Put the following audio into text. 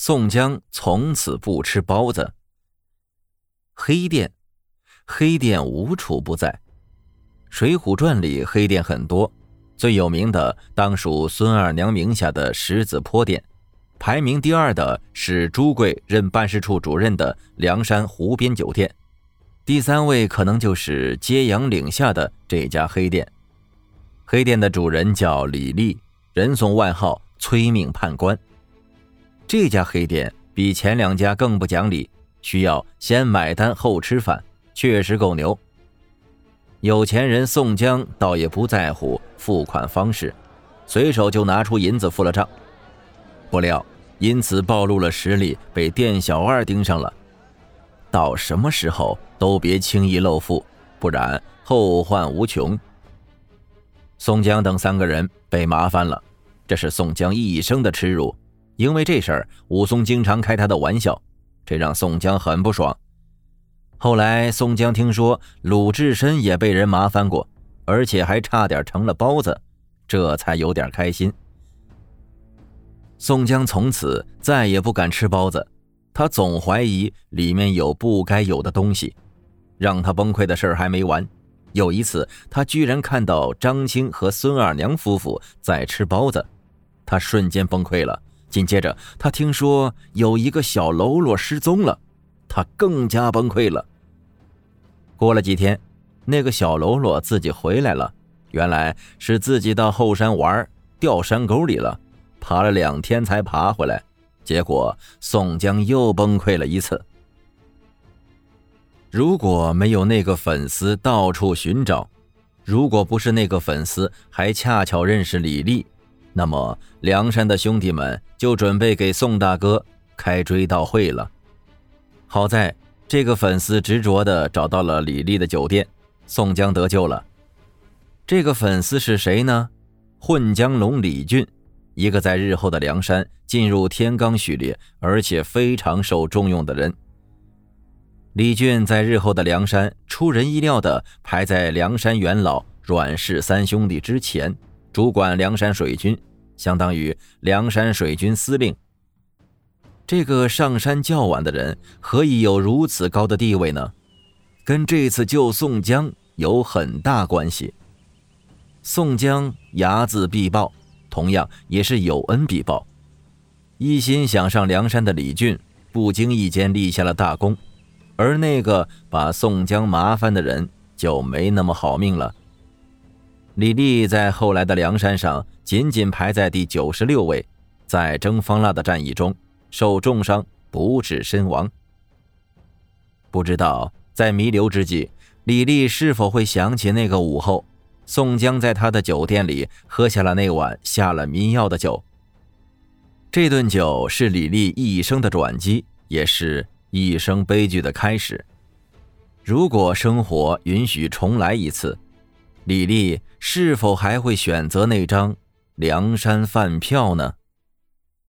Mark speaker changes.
Speaker 1: 宋江从此不吃包子。黑店无处不在。水浒传里黑店很多，最有名的当属孙二娘名下的石子坡店，排名第二的是朱贵任办事处主任的梁山湖边酒店，第三位可能就是揭阳岭下的这家黑店。黑店的主人叫李立，人送外号催命判官。这家黑店比前两家更不讲理，需要先买单后吃饭，确实够牛。有钱人宋江倒也不在乎付款方式，随手就拿出银子付了账。不料因此暴露了实力，被店小二盯上了。到什么时候都别轻易露富，不然后患无穷。宋江等三个人被麻烦了，这是宋江一生的耻辱。因为这事儿，武松经常开他的玩笑，这让宋江很不爽。后来宋江听说鲁智深也被人麻烦过，而且还差点成了包子，这才有点开心。宋江从此再也不敢吃包子，他总怀疑里面有不该有的东西。让他崩溃的事儿还没完，有一次他居然看到张青和孙二娘夫妇在吃包子，他瞬间崩溃了。紧接着他听说有一个小喽啰失踪了，他更加崩溃了。过了几天，那个小喽啰自己回来了，原来是自己到后山玩，掉山沟里了，爬了2天才爬回来。结果宋江又崩溃了一次。如果没有那个粉丝到处寻找，如果不是那个粉丝还恰巧认识李立，那么梁山的兄弟们就准备给宋大哥开追悼会了。好在这个粉丝执着地找到了李立的酒店，宋江得救了。这个粉丝是谁呢？混江龙李俊，一个在日后的梁山进入天罡序列，而且非常受重用的人。李俊在日后的梁山出人意料地排在梁山元老阮氏三兄弟之前，主管梁山水军，相当于梁山水军司令。这个上山较晚的人何以有如此高的地位呢？跟这次救宋江有很大关系。宋江睚眦必报，同样也是有恩必报。一心想上梁山的李俊不经意间立下了大功，而那个把宋江麻烦的人就没那么好命了。李立在后来的梁山上仅仅排在第96位，在征方腊的战役中受重伤，不治身亡。不知道在弥留之际，李立是否会想起那个午后，宋江在他的酒店里喝下了那碗下了迷药的酒。这顿酒是李立一生的转机，也是一生悲剧的开始。如果生活允许重来一次，李立是否还会选择那张梁山饭票呢？